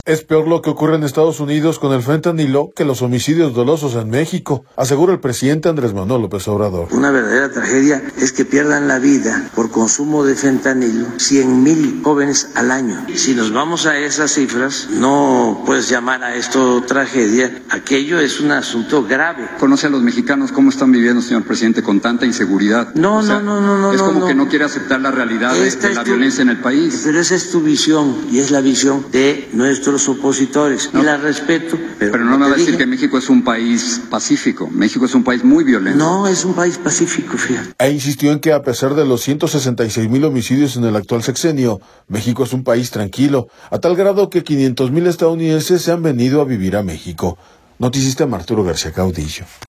Es peor lo que ocurre en Estados Unidos con el fentanilo que los homicidios dolosos en México, asegura el presidente Andrés Manuel López Obrador. Una verdadera tragedia es que pierdan la vida por consumo de fentanilo 100,000 jóvenes al año. Si nos vamos a esas cifras, no puedes llamar a esto tragedia. Aquello es un asunto grave. ¿Conoce a los mexicanos cómo están viviendo, señor presidente, con tanta inseguridad? No. Es como que no quiere aceptar la realidad de la violencia en el país. Pero esa es tu visión y es la visión de nuestros opositores. Y la respeto. Pero no me va a decir que México es un país pacífico. México es un país muy violento. No, es un país pacífico, fíjate. E insistió en que a pesar de los 166,000 homicidios en el actual sexenio, México es un país tranquilo, a tal grado que 500,000 estadounidenses se han venido a vivir a México. Noticista Arturo García Caudillo.